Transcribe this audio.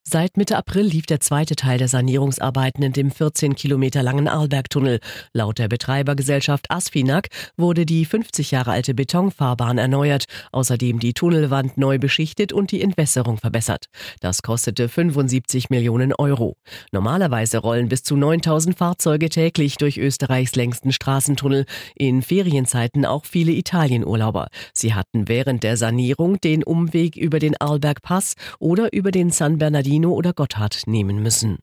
Seit Mitte April lief der zweite Teil der Sanierungsarbeiten in dem 14 Kilometer langen Arlbergtunnel. Laut der Betreibergesellschaft Asfinag wurde die 50 Jahre alte Betonfahrbahn erneuert, außerdem die Tunnelwand neu beschichtet und die Entwässerung verbessert. Das kostete 75 Millionen Euro. Normalerweise rollen bis zu 9.000 Fahrzeuge täglich durch Österreichs längsten Straßentunnel, in Ferienzeiten auch viele Italienurlauber. Sie hatten während der Sanierung den Umweg über den Arlbergpass oder über den San Bernardino oder Gotthard nehmen müssen.